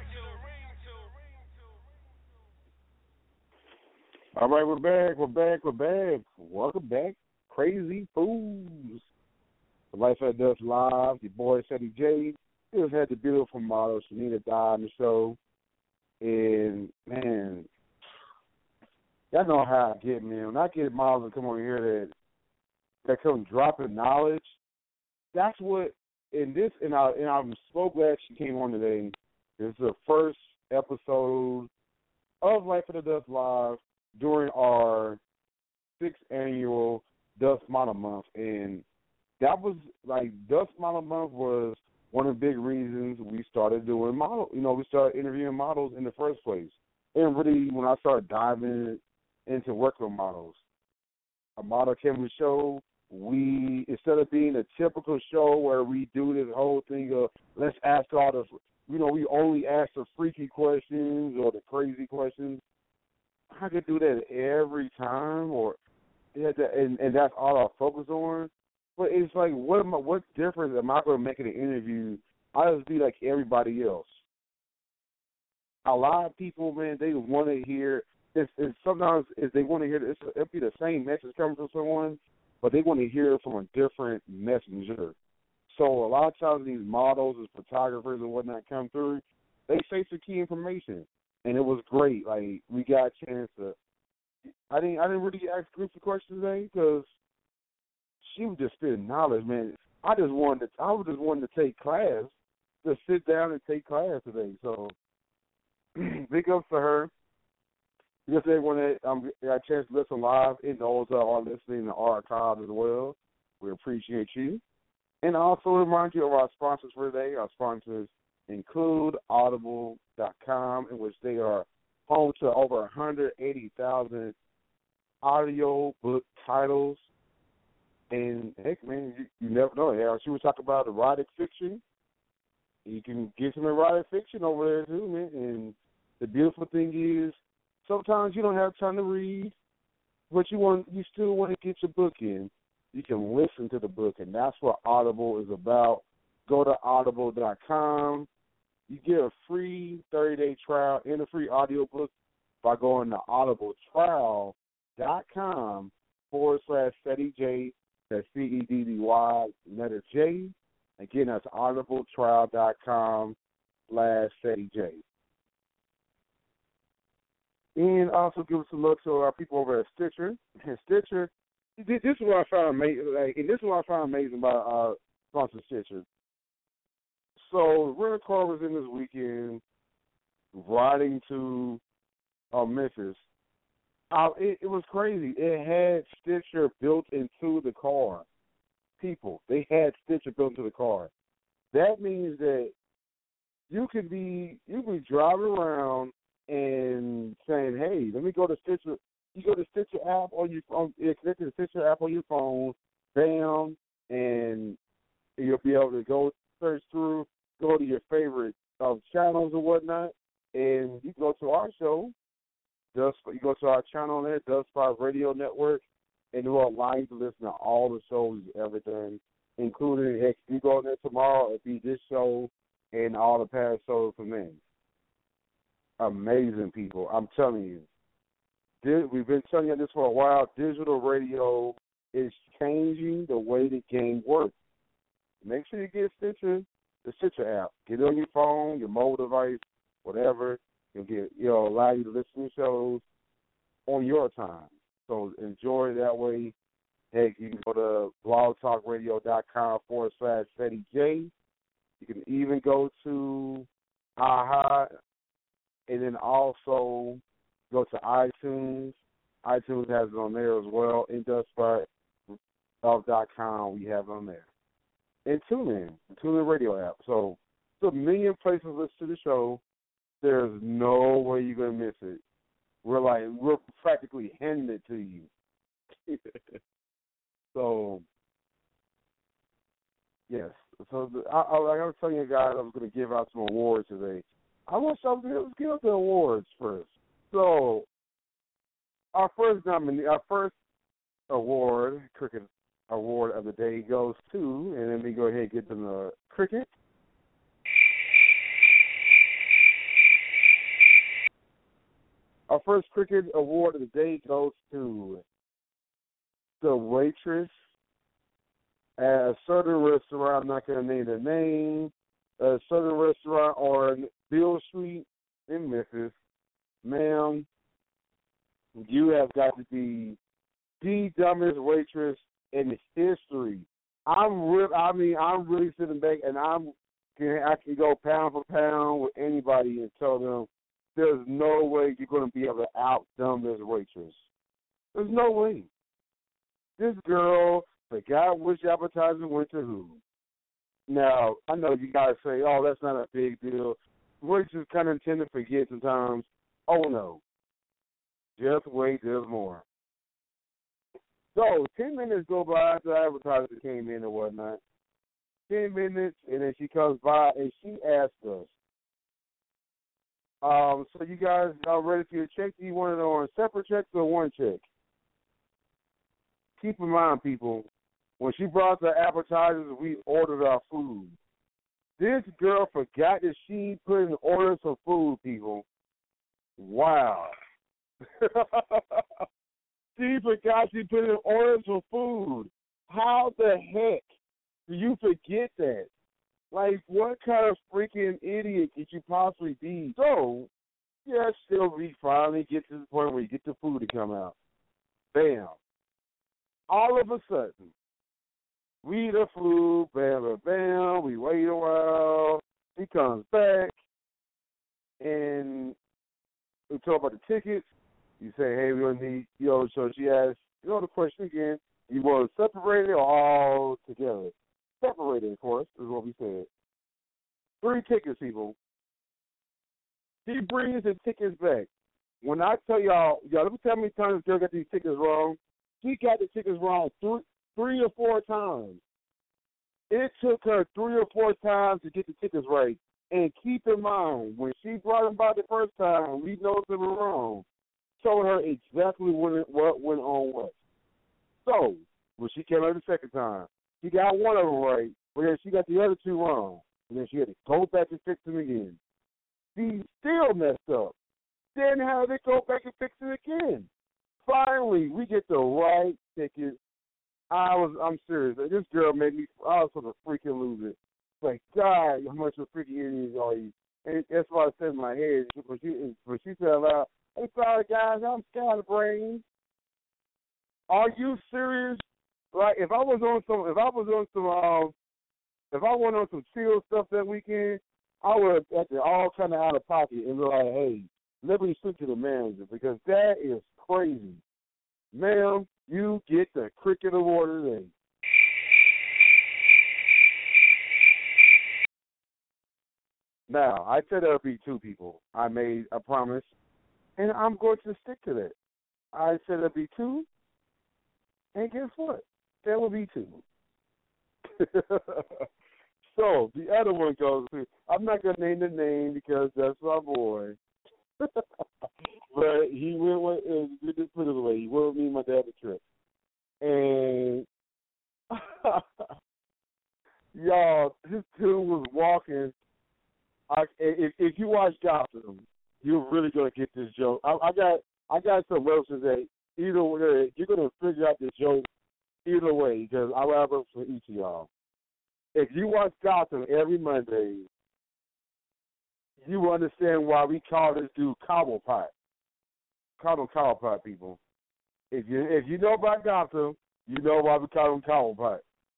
All right, we're back, we're back, we're back. Welcome back, Crazy Fools. The Life at Dust Live, your boy, Ceddy J. We just had the beautiful model, Shanita Dye, on the show. And, man, y'all know how I get, man. When I get models that come over here that, that come dropping knowledge, that's what, in this, and, I, and I'm so glad she came on today. This is the first episode of Life at the Dust Live during our sixth annual Dust Model Month. And that was, like, Dust Model Month was one of the big reasons we started doing model, you know, we started interviewing models in the first place. And really, when I started diving into working with models, a model came to the show. We, instead of being a typical show where we do this whole thing of let's ask all the, you know, we only ask the freaky questions or the crazy questions. I could do that every time, or yeah, and and that's all I focus on. But it's like, what am I? What difference am I going to make in an interview? I just be like everybody else. A lot of people, man, they want to hear. It's, it's sometimes if they want to hear, it's, it'll be the same message coming from someone, but they want to hear it from a different messenger. So a lot of times these models and photographers and whatnot come through, they say some key information. And it was great. Like, we got a chance to. I didn't. I didn't really ask groups of questions today because she was just spitting knowledge, man. I just wanted. To, I was just wanting to take class, just sit down and take class today. So, big ups to her. Just everyone that um, got a chance to listen live, and those that are listening in the archive as well. We appreciate you. And I also remind you of our sponsors for today. Our sponsors include Audible dot com, in which they are home to over one hundred eighty thousand audio book titles. And, heck, man, you, you never know. Yeah, she was talking about erotic fiction. You can get some erotic fiction over there, too, man. And the beautiful thing is sometimes you don't have time to read, but you want you still want to get your book in. You can listen to the book, and that's what Audible is about. Go to audible dot com. You get a free thirty-day trial and a free audiobook by going to audible trial dot com forward slash Ceddy J. That's C E D D Y, letter J. Again, that's audible trial dot com slash Ceddy J. And also give us a look to our people over at Stitcher. And Stitcher, this is what I found amazing. Like, and this is what I found amazing about our sponsor Stitcher. So, Rental Car was in this weekend riding to uh, Memphis. Uh, it, it was crazy. It had Stitcher built into the car. People, they had Stitcher built into the car. That means that you could be you could be driving around and saying, "Hey, let me go to Stitcher." You go to Stitcher app on your phone. It's connected to Stitcher app on your phone. Bam, and you'll be able to go search through. Go to your favorite uh, channels and whatnot, and you go to our show. Dust, you go to our channel there, Dust Five Radio Network, and it will allow you to listen to all the shows you've ever done, including, heck, if you go there tomorrow, it'll be this show and all the past shows from then. Amazing people, I'm telling you. This, we've been telling you this for a while. Digital radio is changing the way the game works. Make sure you get Stitcher. The Stitcher app. Get it on your phone, your mobile device, whatever. You'll get, it'll allow you to listen to shows on your time. So enjoy it that way. Heck, you can go to blog talk radio dot com forward slash Ceddy J. You can even go to AHA and then also go to iTunes. iTunes has it on there as well. In dust five dot com, we have it on there. And TuneIn, the TuneIn radio app. So, it's a million places to listen to the show. There's no way you're going to miss it. We're like we're practically handing it to you. So yes. So the, I, I, like I was telling you guys, I was going to give out some awards today. I want to let's give out the awards first. So our first nominee, our first award, cricket award of the day goes to, and then we go ahead and get them the cricket. Our first cricket award of the day goes to the waitress at a certain restaurant. I'm not going to name the name. A certain restaurant on Beale Street in Memphis. Ma'am, you have got to be the dumbest waitress in history. I'm real. I mean, I'm really sitting back, and I'm I can go pound for pound with anybody and tell them there's no way you're going to be able to out dumb this waitress. There's no way. This girl forgot which appetizer went to who. Now, I know you guys say, oh, that's not a big deal. Waitresses kind of tend to forget sometimes. Oh, no. Just wait, there's more. So, ten minutes go by after the advertiser came in and whatnot. ten minutes, and then she comes by, and she asks us, um, so you guys are ready for your check? Do you want it on separate checks or one check? Keep in mind, people, when she brought the appetizers, we ordered our food. This girl forgot that she put in orders for food, people. Wow. She forgot she put in orders for food. How the heck do you forget that? Like, what kind of freaking idiot could you possibly be? So, yeah, still we finally get to the point where you get the food to come out. Bam. All of a sudden, we the flu, bam, bam, bam, we wait a while, he comes back, and we talk about the tickets. You say, hey, we're going to need, you know, so she asks, you know, the question again, you want to separate it or all together? Separated, of course, is what we said. Three tickets, people. He brings the tickets back. When I tell y'all, y'all, let me tell me how many times this girl got these tickets wrong. She got the tickets wrong three, three or four times. It took her three or four times to get the tickets right. And keep in mind, when she brought them by the first time, we know they were wrong. Told her exactly what, it, what went on what. So, when she came out the second time, she got one of them right, but then she got the other two wrong. And then she had to go back and fix them again. She still messed up. Then how did they go back and fix it again? Finally, we get the right ticket. I was, I'm serious. This girl made me, I was going to freaking lose it. Like, God, how much of a freaking idiot are you? And that's what I said in my head. But she, but she said aloud, hey, sorry, guys, I'm scatterbrained. Are you serious? Like, if I was on some, if I was on some, um, if I went on some chill stuff that weekend, I would have acted all kind of out of pocket and be like, hey, let me speak to the manager because that is crazy. Ma'am, you get the Cricket Award today. Now, I said there would be two people. I made a promise, and I'm going to stick to that. I said there would be two, and guess what? There will be two. So, the other one goes to, I'm not going to name the name because that's my boy. But he went with, uh, just put it away, he went with me and my dad a trip. And, y'all, this dude was walking. I, if, if you watch Gotham, you're really going to get this joke. I, I got I got some references that either way, you're going to figure out this joke either way because I have references for each of y'all. If you watch Gotham every Monday, you will understand why we call this dude Cobblepot. Call him Cobblepot, people. If you if you know about Gotham, you know why we call him Cobblepot.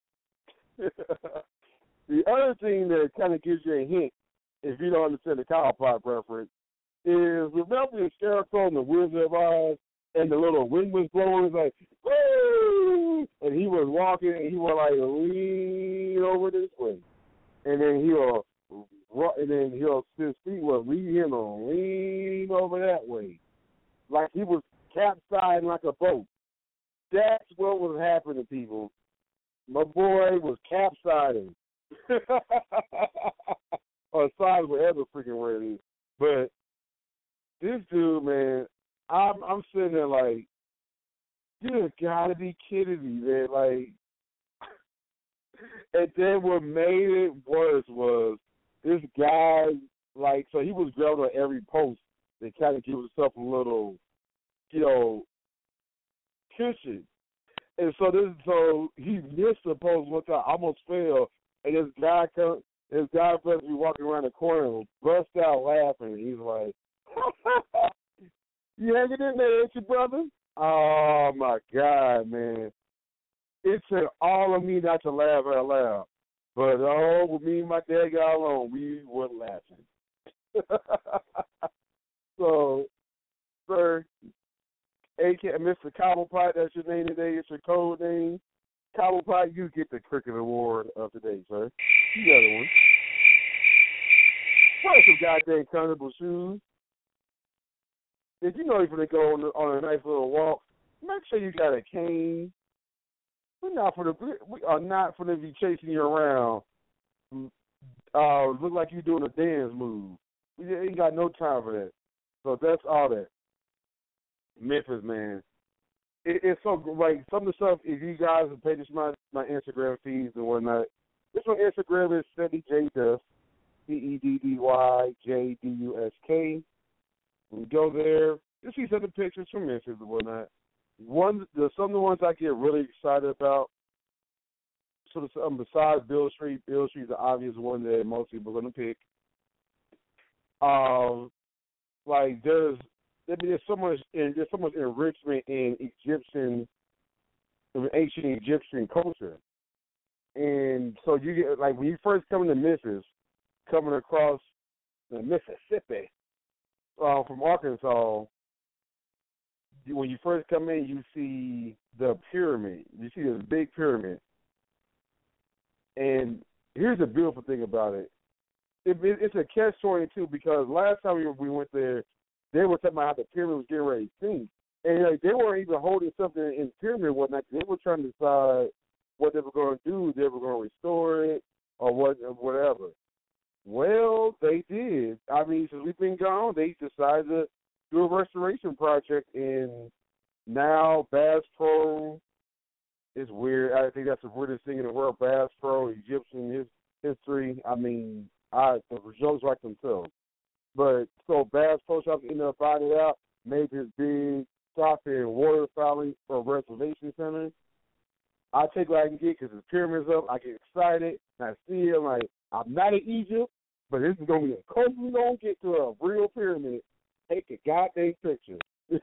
The other thing that kind of gives you a hint, if you don't understand the Cobblepot reference, is remember the Scarecrow and the Wizard of Oz and the little wind was blowing, it's like, woo! And he was walking and he was like, lean over this way. And then he'll, and then he'll, his feet will lead him to lean over that way. like he was capsizing like a boat. That's what was happening, people. My boy was capsizing. Or side, whatever freaking word it is. But this dude, man, I'm I'm sitting there like, you gotta be kidding me, man. Like, and then what made it worse was this guy, like, so he was grabbing on every post to kind of give himself a little, you know, cushion. And so this, so he missed the post one time, almost fell, and this guy come, this guy supposed to be walking around the corner and bust out laughing. He's like, "You hanging in there, ain't you, brother?" Oh my God, man! It took all of me not to laugh out loud, but oh, with me and my dad got along, we were laughing. So, sir, A K A Mister Cobblepot, that's your name today. It's your code name. Cobblepot, you get the Cricket Award of today, sir. You got one. Wear some goddamn comfortable shoes. If you know you're going to go on, on a nice little walk, make sure you got a cane. We're not for the we are not for to be chasing you around. Uh, look like you're doing a dance move. We ain't got no time for that. So that's all that. Memphis, man. It, it's so like some of the stuff. If you guys have paid this my my Instagram feeds and whatnot, this on Instagram is Ceddy J Dusk, C E D D Y J D U S K. When you go there, you see some of the pictures from Memphis and whatnot. One, the, some of the ones I get really excited about. So um, besides Bill Street, Bill Street's the obvious one that most people are going to pick. Um, like there's, I mean, there's so much, there's so much enrichment in Egyptian, in ancient Egyptian culture, and so you get like when you first come to Memphis, coming across the Mississippi uh, from Arkansas. When you first come in, you see the pyramid. You see this big pyramid. And here's the beautiful thing about it. it, it it's a catch twenty-two because last time we, we went there, they were talking about how the pyramid was getting ready to sink. And like, they weren't even holding something in the pyramid and whatnot. They were trying to decide what they were going to do. They were going to restore it or what, whatever. Well, they did. I mean, since we've been gone, they decided to do a restoration project, and now Bass Pro is weird. I think that's the weirdest thing in the world. Bass Pro, Egyptian his, history. I mean, I the results like themselves. But so Bass Pro Shops ended up finding it out, made this big stop and water fountain for a reservation center. I take what I can get because the pyramid's up. I get excited, and I see it. I'm like, I'm not in Egypt, but this is going to be a close we're going to get to a real pyramid. Take a goddamn picture.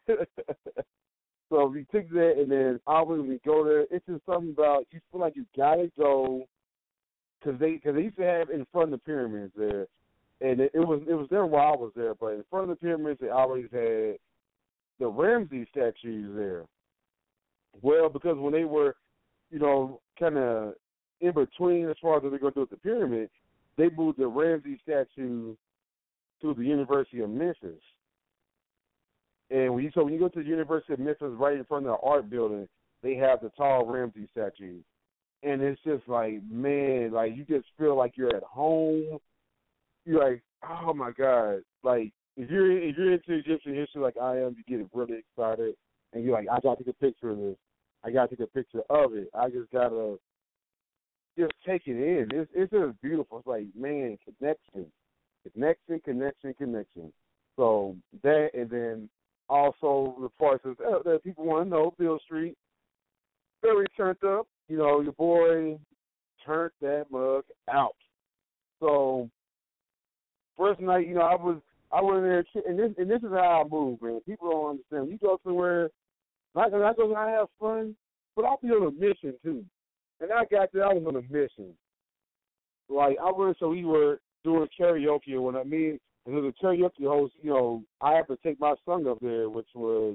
So we took that, and then obviously we go there. It's just something about you feel like you gotta go because they because they used to have in front of the pyramids there, and it, it was it was there while I was there. But in front of the pyramids, they always had the Ramses statues there. Well, because when they were, you know, kind of in between as far as what they're going to do with the pyramid, they moved the Ramses statue to the University of Memphis. And when you, so when you go to the University of Memphis, right in front of the art building, they have the tall Ramses statue. And it's just like, man, like you just feel like you're at home. You're like, oh my God. Like if you're if you're into Egyptian history like I am, you get really excited and you're like, I gotta take a picture of this. I gotta take a picture of it. I just gotta just take it in. It's it's just beautiful. It's like, man, connection. Connection, connection, connection. So that, and then also the parts of, uh, that people want to know, Bill Street, very turned up. You know, your boy turned that mug out. So first night, you know, I was I went in there, and this and this is how I move, man. People don't understand. You go somewhere, not I go, I have fun, but I'll be on a mission too. And I got there, I was on a mission. Like I went, so we were doing karaoke, and when I mean, and as a karaoke host, you know, I have to take my song up there, which was,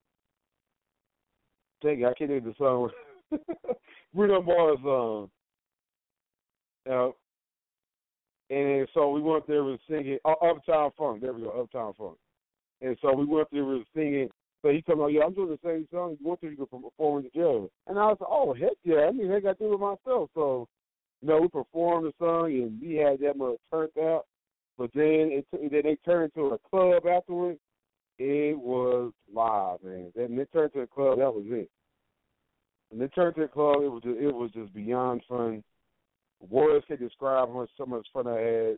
dang it, I can't name the song. Bruno Mars song. Uh, and so we went there and singing, uh, Uptown Funk. There we go, Uptown Funk. And so we went there and singing So he told me, yeah, I'm doing the same song. You want to, you can perform in the jail. And I was like, oh, heck yeah. I mean, heck, I do it myself. So, you know, we performed the song, and we had that much turned out. But then, it t- then they turned to a club afterwards. It was live, man. Then they turned to a club. That was it. When they turned to a club, it was just, it was just beyond fun. Words can describe how much so much fun I had.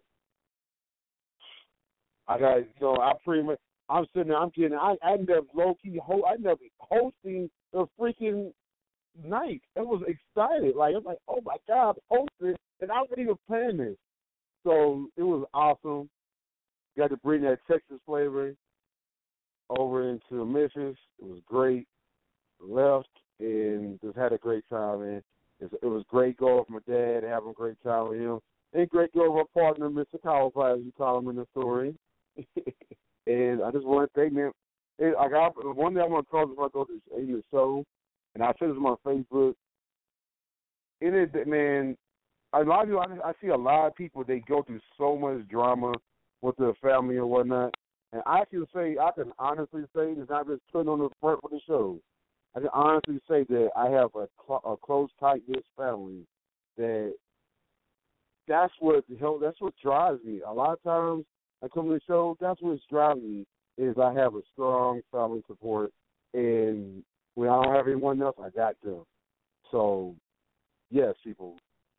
I got, you know, I pretty much, I'm sitting there, I'm kidding. I, I ended up low key, ho- I ended up hosting the freaking night. I was excited. Like, I'm like, oh my God, I'm hosting, and I wasn't even planning this. So it was awesome. Got to bring that Texas flavor over into Memphis. It was great. Left and just had a great time, man. It was great going with my dad, having a great time with him. And great going with my partner, Mister Cowpie, as you call him in the story. And I just want to thank him. And I got one day I'm going to talk about go to the show, and I said this on my Facebook. In it, man, a lot of people, I, I see a lot of people, they go through so much drama with their family and whatnot. And I can say, I can honestly say, it's not just putting on the front for the show. I can honestly say that I have a, cl- a close, tight-knit family that that's what help. That's what drives me. A lot of times I come to the show, that's what's driving me, is I have a strong family support. And when I don't have anyone else, I got them. So, yes, people,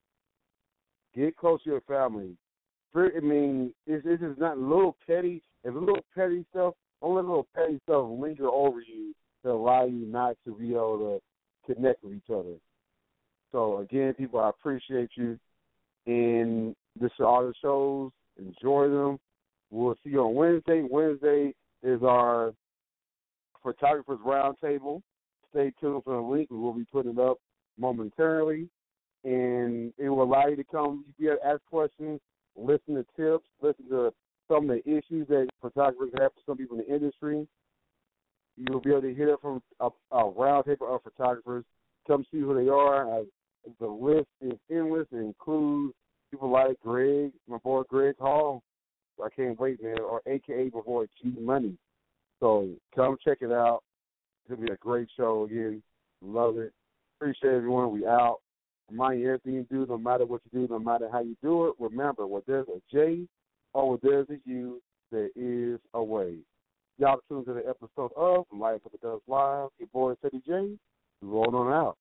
get close to your family. I mean, it's, it's just not little petty. If little petty stuff, only little petty stuff linger over you to allow you not to be able to connect with each other. So, again, people, I appreciate you. And this are all the shows. Enjoy them. We'll see you on Wednesday. Wednesday is our Photographers Roundtable. Stay tuned for the link. We will be putting it up momentarily. And it will allow you to come, you can ask questions, listen to tips, listen to some of the issues that photographers have for some people in the industry. You'll be able to hear from a, a round table of photographers. Come see who they are. Uh, the list is endless. It includes people like Greg, my boy Greg Hall. I can't wait, man. Or A K A my boy G Money. So come check it out. It'll be a great show again. Love it. Appreciate everyone. We out. Remind you, everything you do, no matter what you do, no matter how you do it, remember, where there's a J or where there's a U, there is a way. Y'all tuned to the episode of Life with the Dust Live. Your boy Teddy J. Rolling on out.